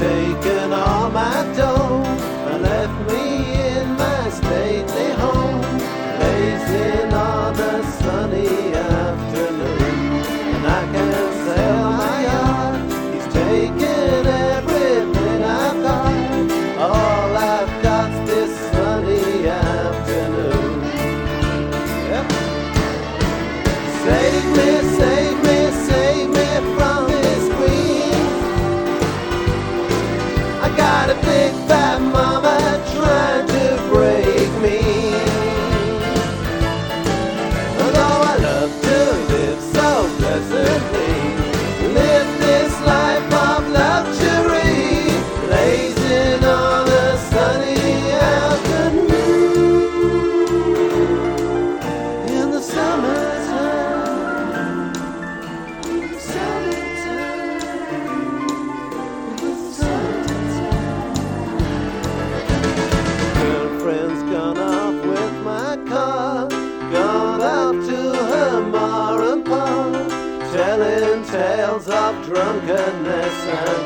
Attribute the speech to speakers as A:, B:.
A: taken all my dough and left me in my stately home, blazing on a sunny afternoon. And I can sell my yacht, he's taken everything I've got. All I've got's this sunny afternoon. Yep. Save me, save me, save me from this queen. I got a big fat mama trying to break me. Although I love to live so pleasantly, live this life of luxury, blazing on a sunny afternoon in the summertime. Summertime, in the summertime. Girlfriend's gone off with my car, gone out to her ma and pa, telling tales of drunkenness and